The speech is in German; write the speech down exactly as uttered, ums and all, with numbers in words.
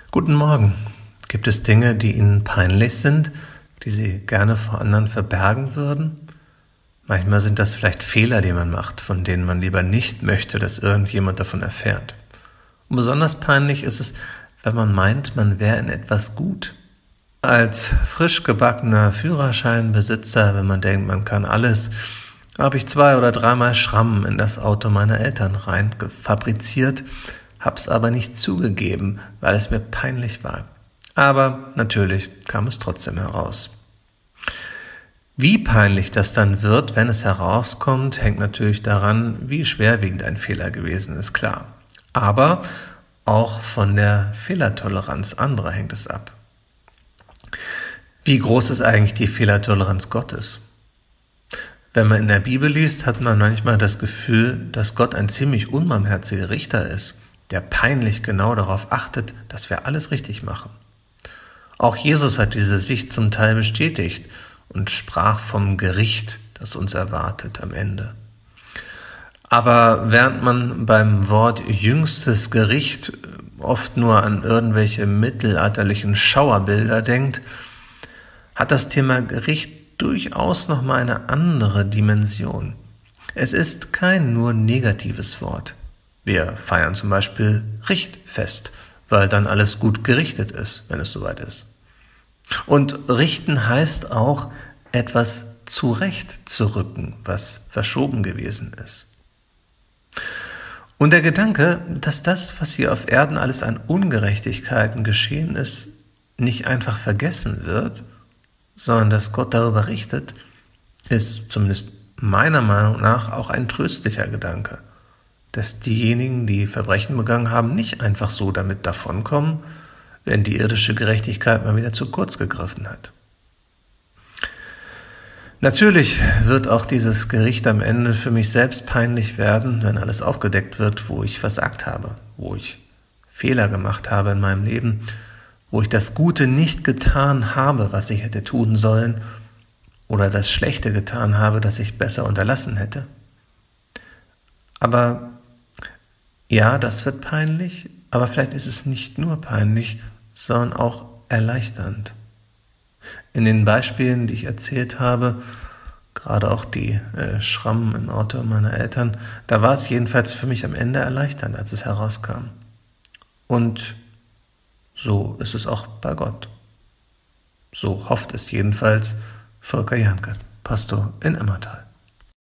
Guten Morgen. Gibt es Dinge, die Ihnen peinlich sind, die Sie gerne vor anderen verbergen würden? Manchmal sind das vielleicht Fehler, die man macht, von denen man lieber nicht möchte, dass irgendjemand davon erfährt. Und besonders peinlich ist es, wenn man meint, man wäre in etwas gut. Als frisch gebackener Führerscheinbesitzer, wenn man denkt, man kann alles, habe ich zwei oder dreimal Schrammen in das Auto meiner Eltern rein fabriziert, hab's aber nicht zugegeben, weil es mir peinlich war. Aber natürlich kam es trotzdem heraus. Wie peinlich das dann wird, wenn es herauskommt, hängt natürlich daran, wie schwerwiegend ein Fehler gewesen ist, klar. Aber auch von der Fehlertoleranz anderer hängt es ab. Wie groß ist eigentlich die Fehlertoleranz Gottes? Wenn man in der Bibel liest, hat man manchmal das Gefühl, dass Gott ein ziemlich unbarmherziger Richter ist, der peinlich genau darauf achtet, dass wir alles richtig machen. Auch Jesus hat diese Sicht zum Teil bestätigt und sprach vom Gericht, das uns erwartet am Ende. Aber während man beim Wort jüngstes Gericht oft nur an irgendwelche mittelalterlichen Schauerbilder denkt, hat das Thema Gericht durchaus nochmal eine andere Dimension. Es ist kein nur negatives Wort. Wir feiern zum Beispiel Richtfest, weil dann alles gut gerichtet ist, wenn es soweit ist. Und richten heißt auch, etwas zurechtzurücken, was verschoben gewesen ist. Und der Gedanke, dass das, was hier auf Erden alles an Ungerechtigkeiten geschehen ist, nicht einfach vergessen wird, sondern dass Gott darüber richtet, ist zumindest meiner Meinung nach auch ein tröstlicher Gedanke. Dass diejenigen, die Verbrechen begangen haben, nicht einfach so damit davonkommen, wenn die irdische Gerechtigkeit mal wieder zu kurz gegriffen hat. Natürlich wird auch dieses Gericht am Ende für mich selbst peinlich werden, wenn alles aufgedeckt wird, wo ich versagt habe, wo ich Fehler gemacht habe in meinem Leben, wo ich das Gute nicht getan habe, was ich hätte tun sollen, oder das Schlechte getan habe, das ich besser unterlassen hätte. Aber ja, das wird peinlich, aber vielleicht ist es nicht nur peinlich, sondern auch erleichternd. In den Beispielen, die ich erzählt habe, gerade auch die äh, Schrammen im Auto meiner Eltern, da war es jedenfalls für mich am Ende erleichternd, als es herauskam. Und so ist es auch bei Gott. So hofft es jedenfalls Volker Janke, Pastor in Emmertal.